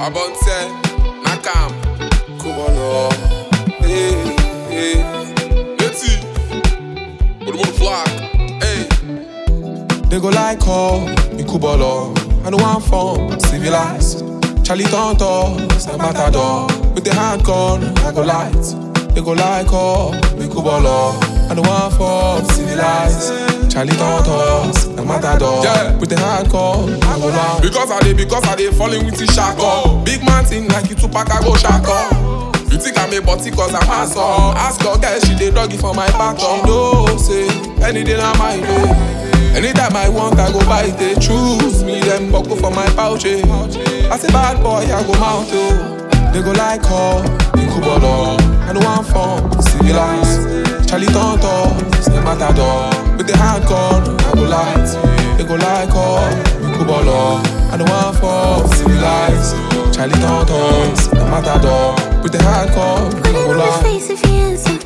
Abonte, Nakam, Kubolo, hey, let's see, put him on the flag, hey. They go like me Kubolo, I know I'm from civilized. Charlie Tonto, San Matador, with the handgun, I go light. They go like me Kubolo, I know I'm from civilized. Charlie Tonto, San Matador, with the handgun, I go light. Because I dey falling with the shako. Big man thing like you Tupac, I go shako. You think I'm a body cause I'm handsome. Ask her girl, she dey doggy for my back. She know, say, any day na my day. Anytime I want, I go buy it. They choose me, them buckle for my pouch. I say bad boy, I go mount. They go like me Kubolo, I know I'm from civilized. Charlie Tonto, San Matador, with the handgun, I go light. They go like me Kubolo, I know I'm from civilized. Charlie Tonto, San Matador, with the handgun, I go light.